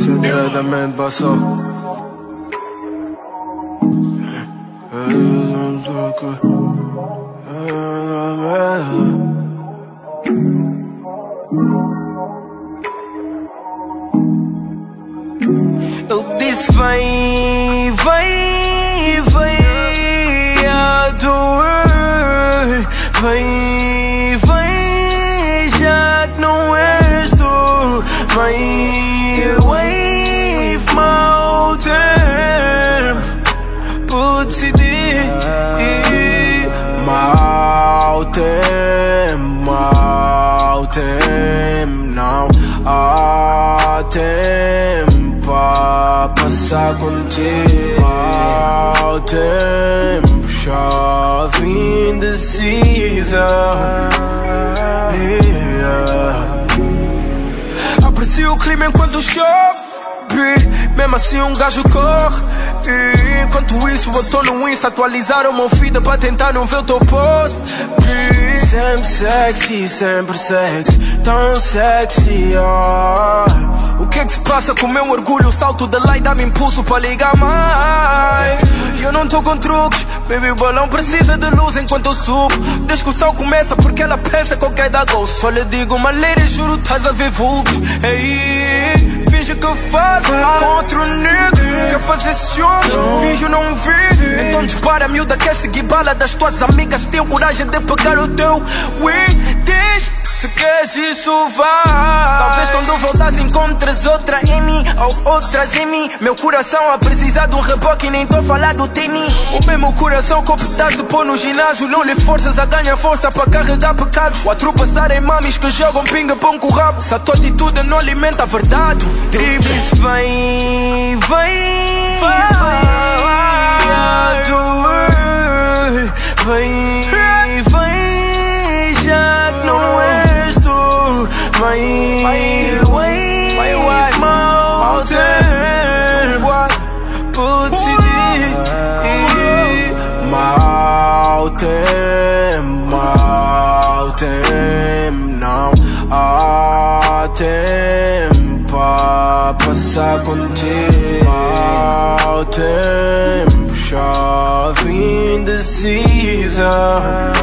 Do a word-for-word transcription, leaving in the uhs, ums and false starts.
Aceleradamente passou. Eu disse vem, vem, vem a doer. Vem, vem, já que não és tu. Vem, wave, mau tempo por decidir. Mau tempo, mau tempo, não há tempo a passar contigo. Mau tempo, chove indecisa. Yeah. Aprecio o clima enquanto chove, mesmo assim um gajo corre. E enquanto isso eu tô no Insta atualizar o meu feed pra tentar não ver o teu post. Sempre sexy, sempre sexy, tão sexy, oh. O que é que se passa com o meu orgulho? O salto da lei dá-me impulso para ligar mais. E eu não tô com truques, baby, o balão precisa de luz enquanto eu subo. Desde que o sol começa porque ela pensa que eu quero dar gol. Só lhe digo uma lady, juro, estás a ver vultos. Ei, finge que faz com outro nigga. Quer fazer ciúmes, finge não vir. Então dispara, miúda, quer seguir bala das tuas amigas. Tenho coragem de pegar o teu weed. Diz, se queres isso vá. Talvez quando voltas encontres outra em mim, ou outras em mim. Meu coração a precisar de um reboque e nem tô a falar do tênis. O mesmo coração que optaste de pôr no ginásio. Não lhe forças a ganhar força para carregar pecados. Ou a tropeçar em mamis que jogam pinga-pão com o rabo. Se a tua atitude não alimenta a verdade. Dribles vem, vem, vai a doer. Vem, vem, já que não és tu. Vem, wave, mau tempo por decidir. Mau tempo, mau tempo, não há tempo a passar contigo. Mau tempo, chove indecisa.